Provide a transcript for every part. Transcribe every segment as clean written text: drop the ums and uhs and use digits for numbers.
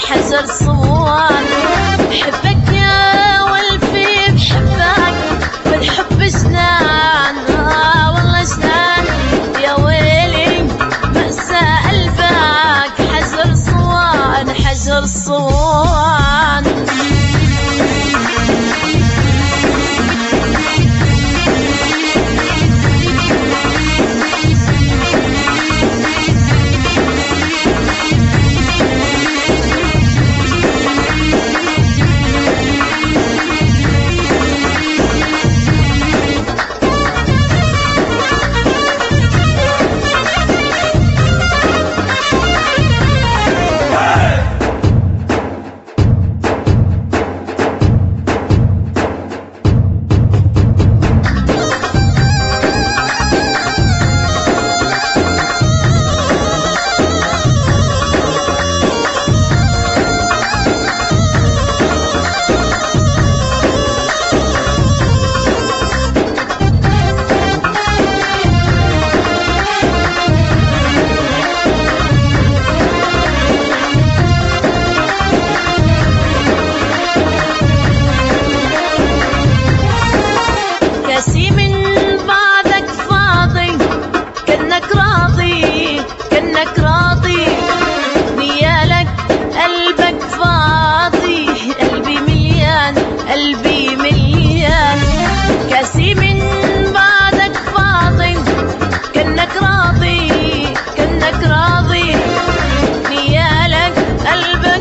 حجر صوان. بحبك يا والفي بحبك، والحب جنان والله جنان. يا ويلي مأساة قلبك، حجر صوان حجر صوان. كاسي من بعدك فاضي، كأنك راضي كأنك راضي. نيالك قلبك فاضي، قلبي مليان قلبي مليان. كاسي من بعدك فاضي، كأنك راضي كأنك راضي. نيالك قلبك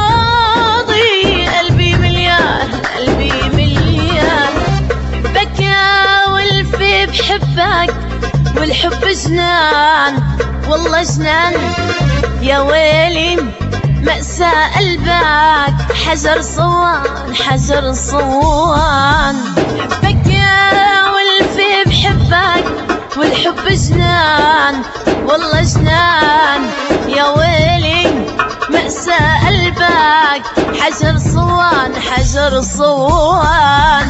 فاضي، قلبي مليان قلبي مليان. بحبك يا والفي بحبك، والحب جنان والله جنان. يا ويلي مأساة قلبك، حجر صوان حجر صوان. بحبك يا والفي بحبك، والحب جنان والله جنان. يا ويلي مأساة قلبك، حجر صوان حجر صوان.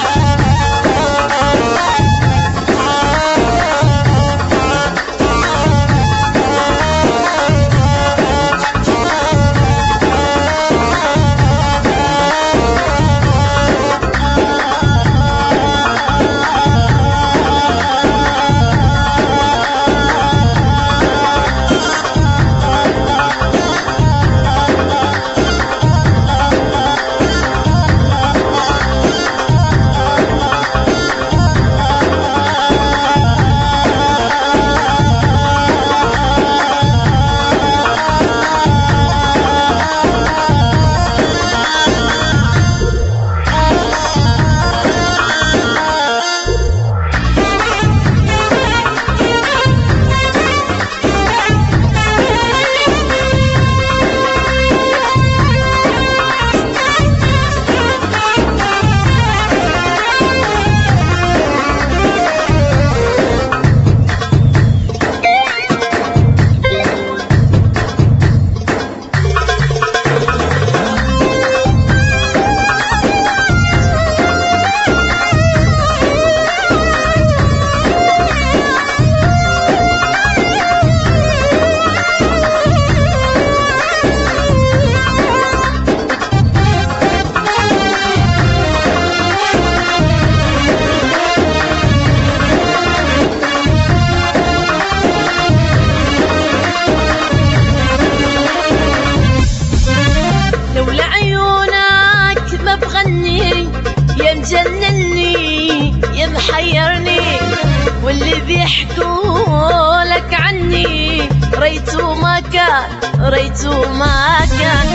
يا مجنني يا محيرني، واللي بيحكوا لك عني ريتو ما كان ريتو ما كان.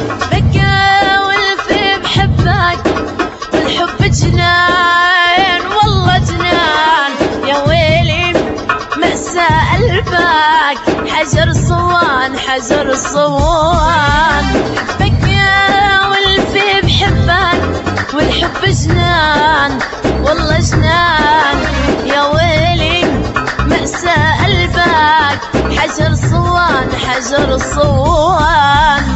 بكى والفي بحبك، والحب جنان والله جنان. يا ويلي مأساة قلبك، حجر صوان حجر صوان. بكى والفي بحبك، والحب جنان والله جنان. يا ويلي مأساة قلبك، حجر صوان حجر صوان.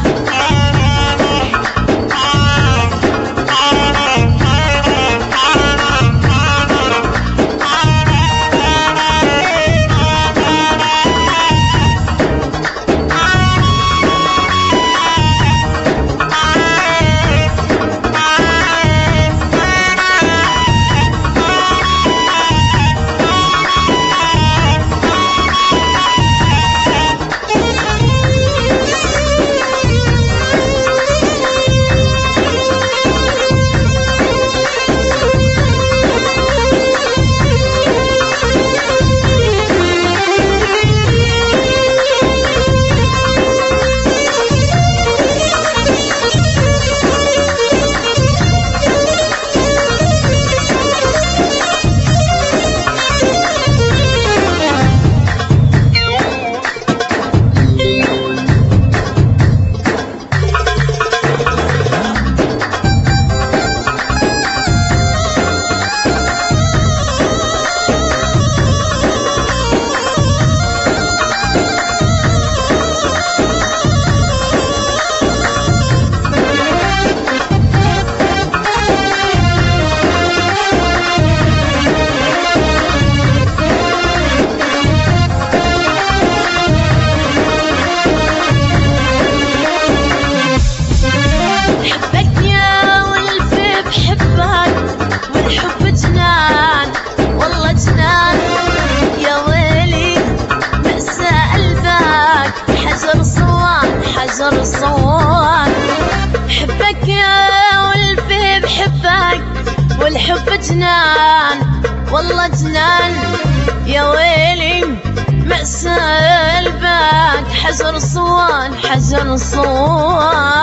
الحب جنان والله جنان يا ويلي مأساة الباك حجر صوان حجر صوان